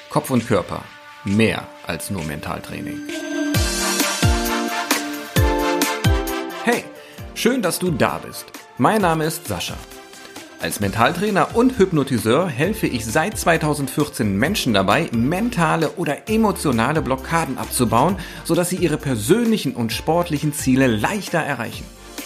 Kopf und Körper. Mehr als nur Mentaltraining. Hey, schön, dass du da bist. Mein Name ist Sascha. Als Mentaltrainer und Hypnotiseur helfe ich seit 2014 Menschen dabei, mentale oder emotionale Blockaden abzubauen, sodass sie ihre persönlichen und sportlichen Ziele leichter erreichen.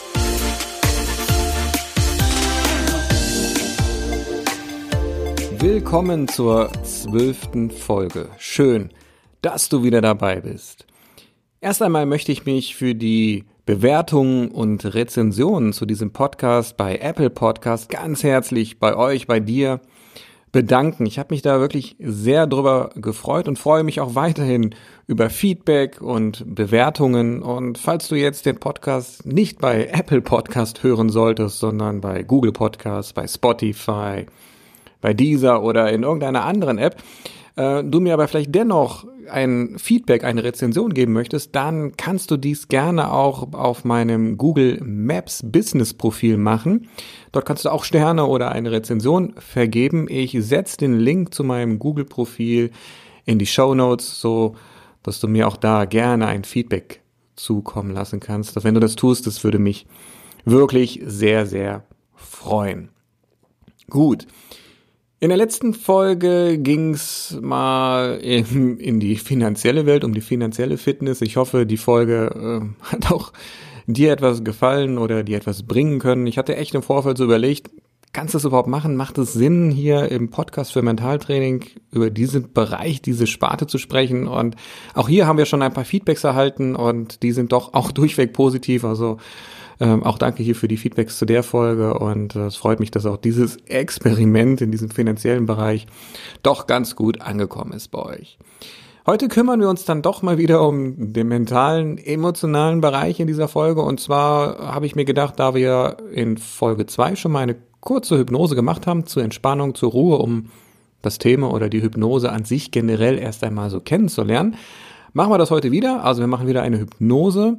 Willkommen zur 12. Folge. Schön, dass du wieder dabei bist. Erst einmal möchte ich mich für die Bewertungen und Rezensionen zu diesem Podcast bei Apple Podcast ganz herzlich bei euch, bei dir bedanken. Ich habe mich da wirklich sehr drüber gefreut und freue mich auch weiterhin über Feedback und Bewertungen. Und falls du jetzt den Podcast nicht bei Apple Podcast hören solltest, sondern bei Google Podcast, bei Spotify, bei Deezer oder in irgendeiner anderen App, du mir aber vielleicht dennoch ein Feedback, eine Rezension geben möchtest, dann kannst du dies gerne auch auf meinem Google Maps Business Profil machen. Dort kannst du auch Sterne oder eine Rezension vergeben. Ich setze den Link zu meinem Google Profil in die Shownotes, so dass du mir auch da gerne ein Feedback zukommen lassen kannst. Wenn du das tust, das würde mich wirklich sehr, sehr freuen. Gut. In der letzten Folge ging's mal in die finanzielle Welt, um die finanzielle Fitness. Ich hoffe, die Folge hat auch dir etwas gefallen oder dir etwas bringen können. Ich hatte echt im Vorfeld so überlegt, kannst du das überhaupt machen? Macht es Sinn, hier im Podcast für Mentaltraining über diesen Bereich, diese Sparte zu sprechen? Und auch hier haben wir schon ein paar Feedbacks erhalten und die sind doch auch durchweg positiv. Also auch danke hier für die Feedbacks zu der Folge und es freut mich, dass auch dieses Experiment in diesem finanziellen Bereich doch ganz gut angekommen ist bei euch. Heute kümmern wir uns dann doch mal wieder um den mentalen, emotionalen Bereich in dieser Folge und zwar habe ich mir gedacht, da wir in Folge 2 schon mal eine kurze Hypnose gemacht haben, zur Entspannung, zur Ruhe, um das Thema oder die Hypnose an sich generell erst einmal so kennenzulernen, machen wir das heute wieder. Also wir machen wieder eine Hypnose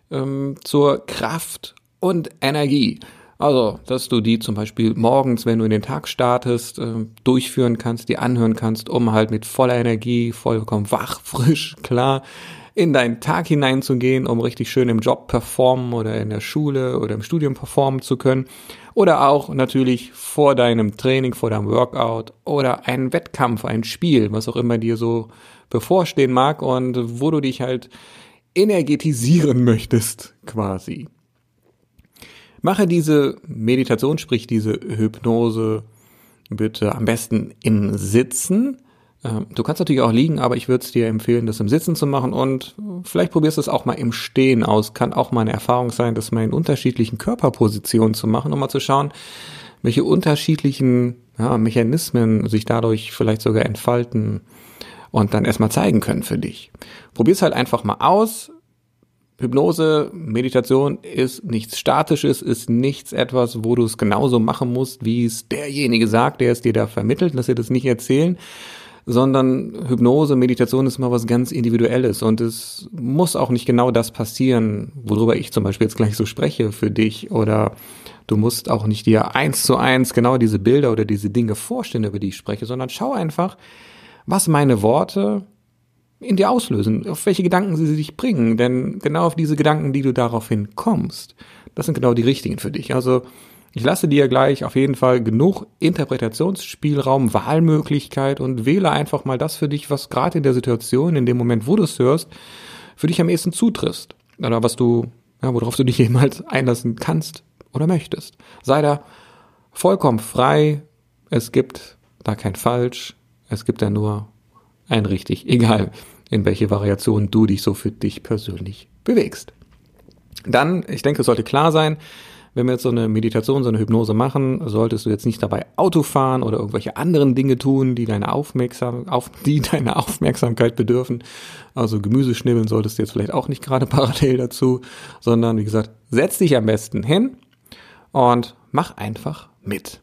zur Kraft und Energie. Also, dass du die zum Beispiel morgens, wenn du in den Tag startest, durchführen kannst, die anhören kannst, um halt mit voller Energie, vollkommen wach, frisch, klar in deinen Tag hineinzugehen, um richtig schön im Job performen oder in der Schule oder im Studium performen zu können. Oder auch natürlich vor deinem Training, vor deinem Workout oder einen Wettkampf, ein Spiel, was auch immer dir so bevorstehen mag und wo du dich halt energetisieren möchtest, quasi. Mache diese Meditation, sprich diese Hypnose, bitte am besten im Sitzen. Du kannst natürlich auch liegen, aber ich würde es dir empfehlen, das im Sitzen zu machen und vielleicht probierst du es auch mal im Stehen aus. Kann auch mal eine Erfahrung sein, das mal in unterschiedlichen Körperpositionen zu machen, um mal zu schauen, welche unterschiedlichen Mechanismen sich dadurch vielleicht sogar entfalten und dann erstmal zeigen können für dich. Probier's halt einfach mal aus. Hypnose, Meditation ist nichts Statisches, ist nichts etwas, wo du es genauso machen musst, wie es derjenige sagt, der es dir da vermittelt, lass dir das nicht erzählen, sondern Hypnose, Meditation ist mal was ganz Individuelles und es muss auch nicht genau das passieren, worüber ich zum Beispiel jetzt gleich so spreche für dich oder du musst auch nicht dir 1:1 genau diese Bilder oder diese Dinge vorstellen, über die ich spreche, sondern schau einfach, was meine Worte in dir auslösen, auf welche Gedanken sie dich bringen, denn genau auf diese Gedanken, die du daraufhin kommst, das sind genau die richtigen für dich. Also ich lasse dir gleich auf jeden Fall genug Interpretationsspielraum, Wahlmöglichkeit und wähle einfach mal das für dich, was gerade in der Situation, in dem Moment, wo du es hörst, für dich am ehesten zutrifft oder worauf du dich eben halt einlassen kannst oder möchtest. Sei da vollkommen frei, es gibt da kein Falsch, es gibt da nur ein richtig, egal in welche Variation du dich so für dich persönlich bewegst. Dann, ich denke, es sollte klar sein, wenn wir jetzt so eine Meditation, so eine Hypnose machen, solltest du jetzt nicht dabei Auto fahren oder irgendwelche anderen Dinge tun, die deine Aufmerksamkeit bedürfen. Also Gemüse schnibbeln solltest du jetzt vielleicht auch nicht gerade parallel dazu, sondern wie gesagt, setz dich am besten hin und mach einfach mit.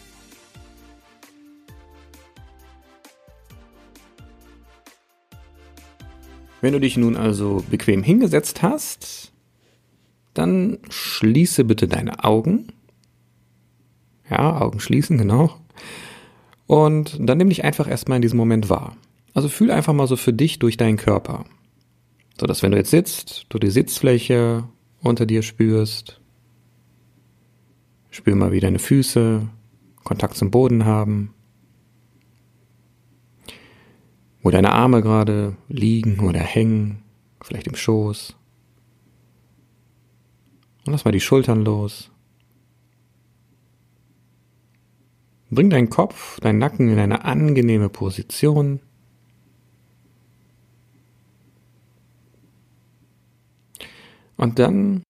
Wenn du dich nun also bequem hingesetzt hast, dann schließe bitte deine Augen. Ja, Augen schließen, genau. Und dann nimm dich einfach erstmal in diesem Moment wahr. Also fühl einfach mal so für dich durch deinen Körper. So dass wenn du jetzt sitzt, du die Sitzfläche unter dir spürst. Spür mal, wie deine Füße Kontakt zum Boden haben. Wo deine Arme gerade liegen oder hängen, vielleicht im Schoß. Und lass mal die Schultern los. Bring deinen Kopf, deinen Nacken in eine angenehme Position. Und dann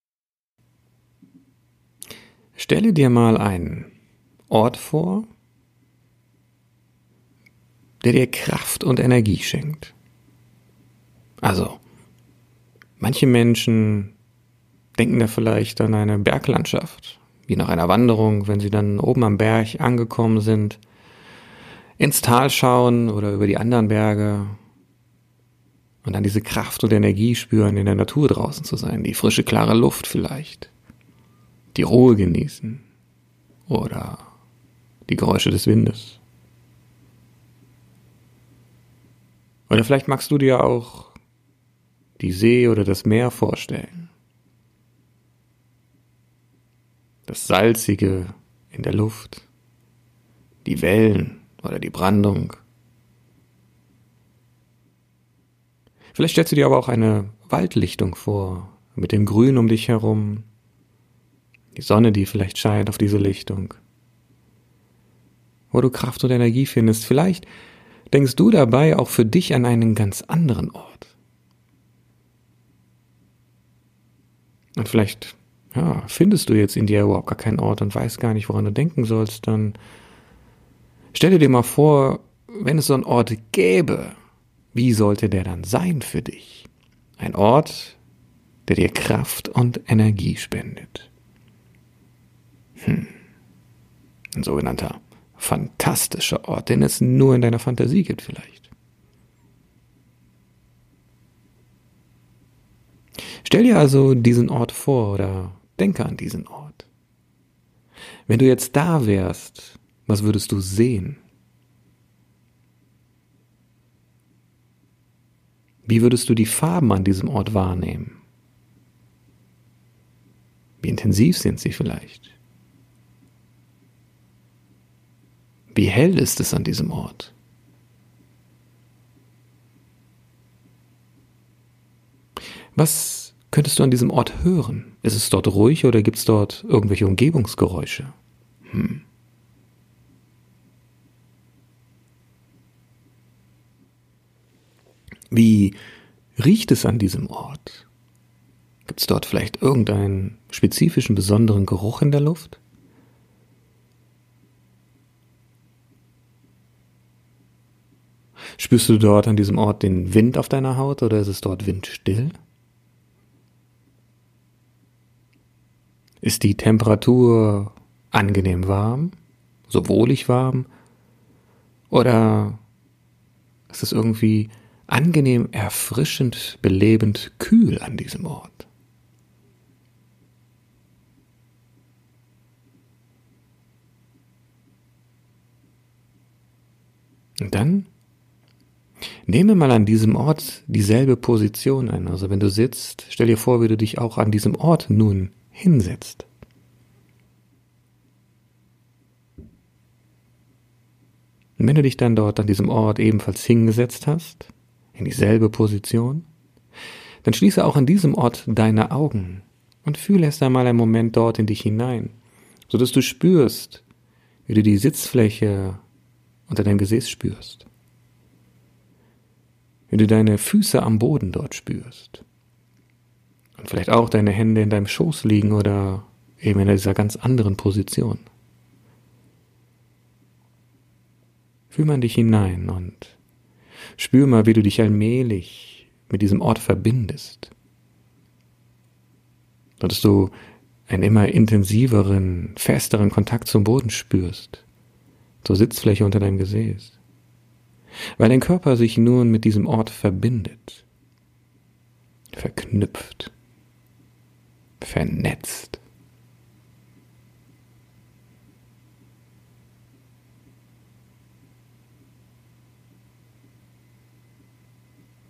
stelle dir mal einen Ort vor, der dir Kraft und Energie schenkt. Also, manche Menschen denken da vielleicht an eine Berglandschaft, wie nach einer Wanderung, wenn sie dann oben am Berg angekommen sind, ins Tal schauen oder über die anderen Berge und dann diese Kraft und Energie spüren, in der Natur draußen zu sein, die frische, klare Luft vielleicht, die Ruhe genießen oder die Geräusche des Windes. Oder vielleicht magst du dir auch die See oder das Meer vorstellen. Das Salzige in der Luft, die Wellen oder die Brandung. Vielleicht stellst du dir aber auch eine Waldlichtung vor, mit dem Grün um dich herum, die Sonne, die vielleicht scheint auf diese Lichtung, wo du Kraft und Energie findest. Vielleicht denkst du dabei auch für dich an einen ganz anderen Ort. Und vielleicht findest du jetzt in dir überhaupt gar keinen Ort und weißt gar nicht, woran du denken sollst, dann stell dir mal vor, wenn es so einen Ort gäbe, wie sollte der dann sein für dich? Ein Ort, der dir Kraft und Energie spendet. Ein sogenannter fantastischer Ort, den es nur in deiner Fantasie gibt vielleicht. Stell dir also diesen Ort vor oder denke an diesen Ort. Wenn du jetzt da wärst, was würdest du sehen? Wie würdest du die Farben an diesem Ort wahrnehmen? Wie intensiv sind sie vielleicht? Wie hell ist es an diesem Ort? Was könntest du an diesem Ort hören? Ist es dort ruhig oder gibt es dort irgendwelche Umgebungsgeräusche? Wie riecht es an diesem Ort? Gibt es dort vielleicht irgendeinen spezifischen, besonderen Geruch in der Luft? Spürst du dort an diesem Ort den Wind auf deiner Haut oder ist es dort windstill? Ist die Temperatur angenehm warm, so wohlig warm? Oder ist es irgendwie angenehm, erfrischend, belebend, kühl an diesem Ort? Und dann nehme mal an diesem Ort dieselbe Position ein. Also wenn du sitzt, stell dir vor, wie du dich auch an diesem Ort nun hinsetzt. Und wenn du dich dann dort an diesem Ort ebenfalls hingesetzt hast, in dieselbe Position, dann schließe auch an diesem Ort deine Augen und fühle erst einmal einen Moment dort in dich hinein, sodass du spürst, wie du die Sitzfläche unter deinem Gesäß spürst, wie du deine Füße am Boden dort spürst und vielleicht auch deine Hände in deinem Schoß liegen oder eben in dieser ganz anderen Position. Fühl mal in dich hinein und spür mal, wie du dich allmählich mit diesem Ort verbindest. Dass du einen immer intensiveren, festeren Kontakt zum Boden spürst, zur Sitzfläche unter deinem Gesäß. Weil dein Körper sich nun mit diesem Ort verbindet, verknüpft, vernetzt.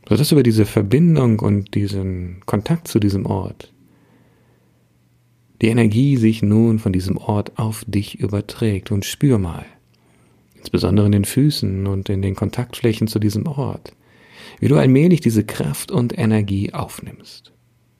sodass über diese Verbindung und diesen Kontakt zu diesem Ort die Energie sich nun von diesem Ort auf dich überträgt. Und spür mal, insbesondere in den Füßen und in den Kontaktflächen zu diesem Ort, wie du allmählich diese Kraft und Energie aufnimmst.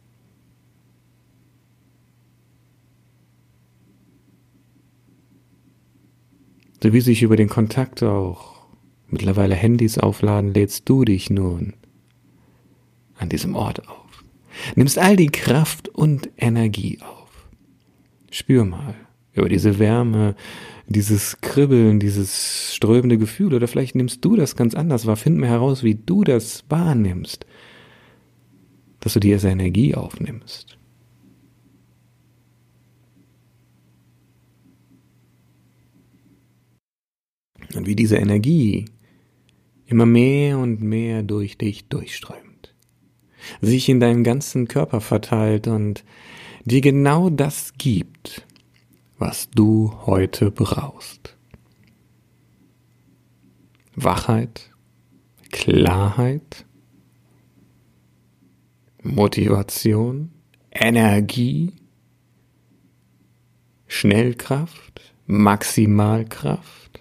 So wie sich über den Kontakt auch mittlerweile Handys aufladen, lädst du dich nun an diesem Ort auf. Nimmst all die Kraft und Energie auf. Spür mal über diese Wärme, dieses Kribbeln, dieses strömende Gefühl, oder vielleicht nimmst du das ganz anders wahr. Find mal heraus, wie du das wahrnimmst, dass du diese Energie aufnimmst. Und wie diese Energie immer mehr und mehr durch dich durchströmt, sich in deinen ganzen Körper verteilt und dir genau das gibt, was du heute brauchst. Wachheit, Klarheit, Motivation, Energie, Schnellkraft, Maximalkraft.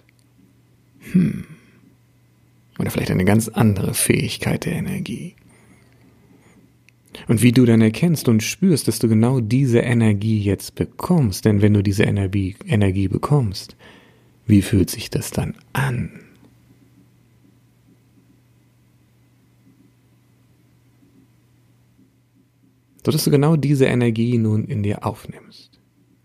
Oder vielleicht eine ganz andere Fähigkeit der Energie. Und wie du dann erkennst und spürst, dass du genau diese Energie jetzt bekommst, denn wenn du diese Energie bekommst, wie fühlt sich das dann an? Sodass du genau diese Energie nun in dir aufnimmst.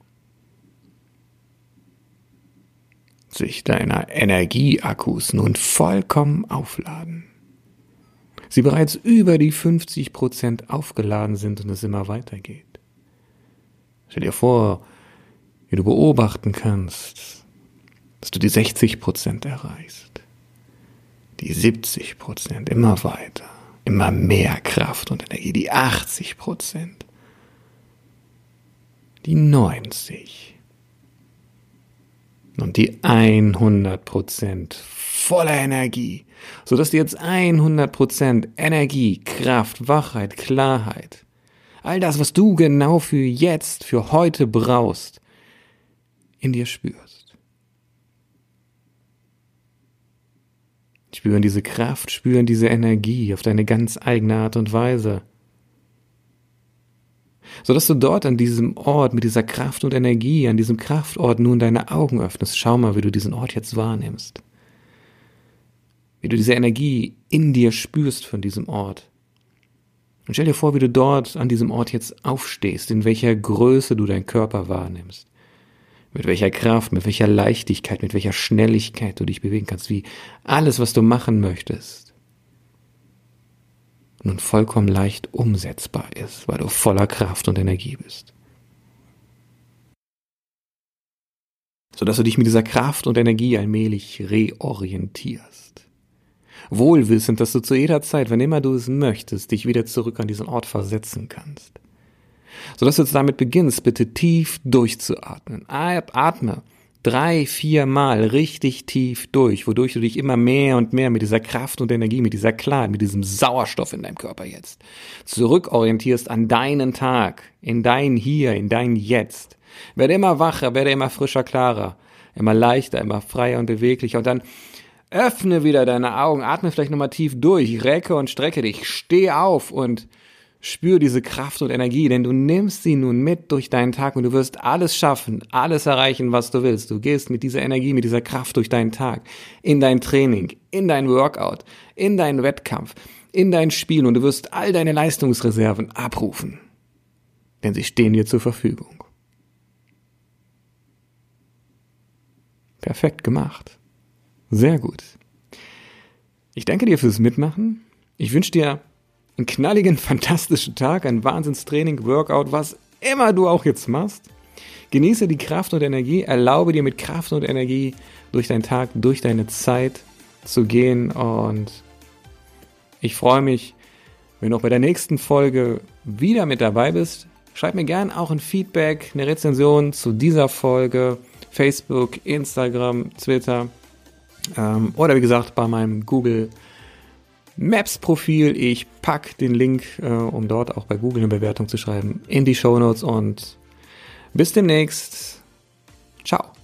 Sich deiner Energieakkus nun vollkommen aufladen. Sie bereits über die 50% aufgeladen sind und es immer weitergeht. Stell dir vor, wie du beobachten kannst, dass du die 60% erreichst, die 70%, immer weiter, immer mehr Kraft und Energie, die 80%, die 90% und die 100% voller Energie, sodass du jetzt 100% Energie, Kraft, Wachheit, Klarheit, all das, was du genau für jetzt, für heute brauchst, in dir spürst. Spüren diese Kraft, spüren diese Energie auf deine ganz eigene Art und Weise. Sodass du dort an diesem Ort mit dieser Kraft und Energie, an diesem Kraftort nun deine Augen öffnest. Schau mal, wie du diesen Ort jetzt wahrnimmst. Wie du diese Energie in dir spürst von diesem Ort. Und stell dir vor, wie du dort an diesem Ort jetzt aufstehst, in welcher Größe du deinen Körper wahrnimmst. Mit welcher Kraft, mit welcher Leichtigkeit, mit welcher Schnelligkeit du dich bewegen kannst, wie alles, was du machen möchtest, nun vollkommen leicht umsetzbar ist, weil du voller Kraft und Energie bist. Sodass du dich mit dieser Kraft und Energie allmählich reorientierst. Wohlwissend, dass du zu jeder Zeit, wenn immer du es möchtest, dich wieder zurück an diesen Ort versetzen kannst. Sodass du jetzt damit beginnst, bitte tief durchzuatmen. Atme 3-4 Mal richtig tief durch, wodurch du dich immer mehr und mehr mit dieser Kraft und Energie, mit dieser Klarheit, mit diesem Sauerstoff in deinem Körper jetzt zurückorientierst an deinen Tag, in dein Hier, in dein Jetzt. Werde immer wacher, werde immer frischer, klarer, immer leichter, immer freier und beweglicher und dann öffne wieder deine Augen, atme vielleicht nochmal tief durch, recke und strecke dich, steh auf und spür diese Kraft und Energie, denn du nimmst sie nun mit durch deinen Tag und du wirst alles schaffen, alles erreichen, was du willst. Du gehst mit dieser Energie, mit dieser Kraft durch deinen Tag, in dein Training, in dein Workout, in deinen Wettkampf, in dein Spiel und du wirst all deine Leistungsreserven abrufen, denn sie stehen dir zur Verfügung. Perfekt gemacht. Sehr gut. Ich danke dir fürs Mitmachen. Ich wünsche dir einen knalligen, fantastischen Tag, ein Wahnsinnstraining, Workout, was immer du auch jetzt machst. Genieße die Kraft und Energie, erlaube dir mit Kraft und Energie durch deinen Tag, durch deine Zeit zu gehen und ich freue mich, wenn du auch bei der nächsten Folge wieder mit dabei bist. Schreib mir gerne auch ein Feedback, eine Rezension zu dieser Folge, Facebook, Instagram, Twitter oder wie gesagt bei meinem Google Maps-Profil. Ich pack den Link, um dort auch bei Google eine Bewertung zu schreiben, in die Shownotes und bis demnächst. Ciao.